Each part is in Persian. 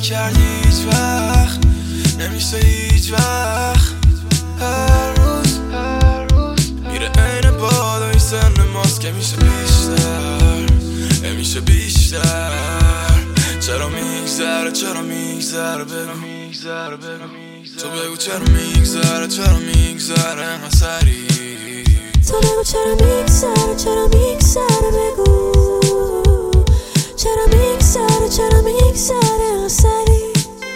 نکردی هیچ وقت، نمیشه هیچ وقت. هر روز میره عین بالای سن ماست که میشه بیشتر، نمیشه بیشتر. چرا میگذره بگو تو بگو چرا میگذره انقدر سریع. تو بگو چرا میگذره بگو چرا میگذره سری.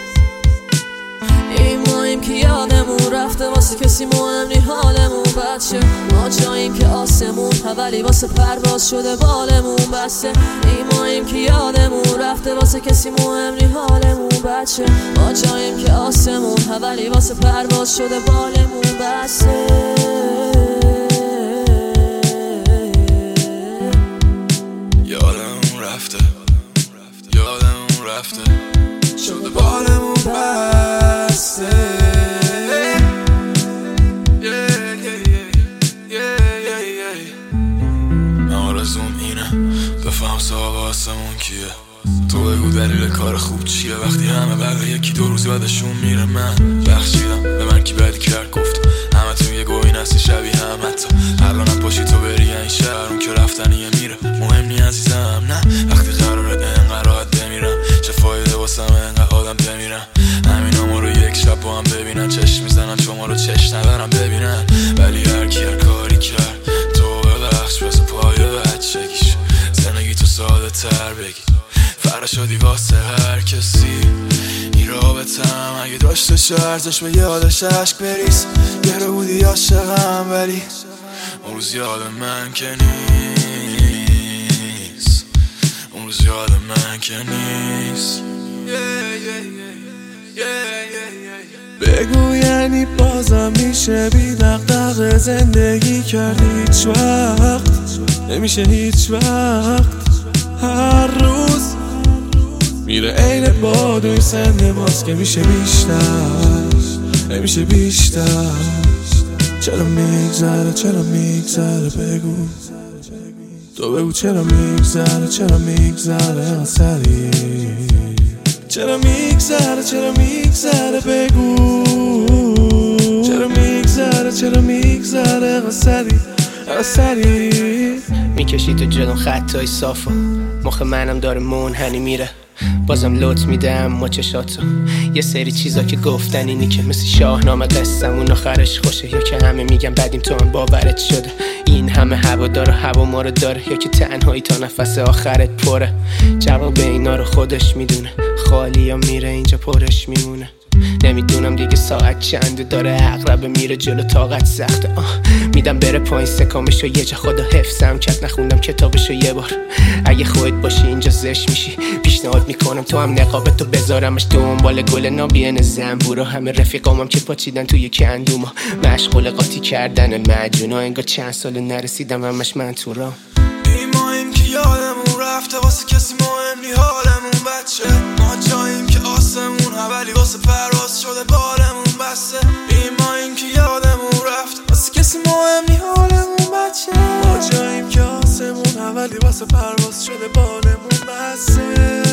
این ماییم که یادمون رفته واسه کسی مهم نی حالمون بچه. ما جاییم که آسمون ولی واسه پرواز شده بالمون بسته. این ماییم که یادمون رفته واسه کسی مهم نی حالمون بچه. ما جاییم که آسمون ولی واسه پرواز شده بالمون بسته. یادمون رفته شده بالمون بسته. من آرزوم اینه بفهم صاحب آسمون کیه. تو بگو دلیل کار خوب چیه وقتی همه بعد یکی دو روز بعدشون میره. من بخشیدم به من کی بدی کرد گفت همه تو یه گوین هستی شبیه هم. حتی الانم پاشی تو بری این شهر اون که رفتنیه میره. مهم نی عزیزم نه وقتی قراره انقدر راحت بمیرم. چه فایده واسم انقدر آدم بمیرم. همینا ما رو یک شب با هم ببینن چشم میزنن چون ما رو چشم ندارم ببینن. ولی هر کی هر کاری کرد تو ببخش بس پای بچگیش. زندگی تو ساده تر بگی فرا شدی واسه هر کسی. این رابطم اگه داشتش ارزش به یادش عشق بریز. یه رو بودی عاشقم ولی اون روز یاد من که نیست. اون روز یاد من که نیست. بگو یعنی بازم میشه بی دغدغه زندگی کرد هیچ وقت، نمیشه هیچ وقت. هر روز میره عین بادوی سن ماست که میشه بیشتر، نمیشه بیشتر. چرا میگذره بگو تو بگو چرا میگذره سریع. چرا میگذره بگو چرا میگذره سریع. میکشی تو جلوم خطای صافا مخ منم داره منحنی میره. بازم لط میدم ما چشاتو یه سری چیزا که گفتن اینی که مثل شاهنامه قصمون آخرش خوشه. یا که همه میگن بدیم تو هم باورت شده. این همه هوا داره هوا ما رو داره یا که تنهایی تا نفس آخرت پره. جواب اینا رو خودش میدونه خالی یا میره اینجا پرش میمونه. نمیدونم دیگه ساعت چنده داره عقربه میره جلو طاقت سخته. میدم بره پایین سکامشو یه جا خدا حفظم کرد نخوندم کتابشو یه بار. اگه خودت باشی اینجا زشت میشی پیشنهاد میکنم تو هم نقابتو بذارمش دنبال گل نابین زنبورا. همه رفیقامم که پاچیدن توی کندوما مشغول قاطی کردن مجونا. انگار چند سال نرسیدم همش من تو راه. این ماییم که یادمون رفته واسه کسی مهم نی حالمون بچه. ما جاییم که آسمون ولی واسه پرواز شده بالمون بسته. این ماییم که یادمون رفته واسه کسی مهم نی حالمون بچه. ما جاییم که آسمون ولی واسه پرواز شده بالمون بسته.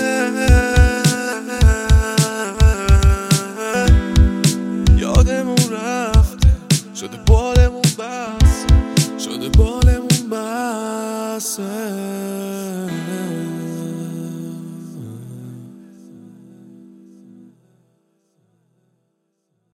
یادمون رفته شده بالمون بسته.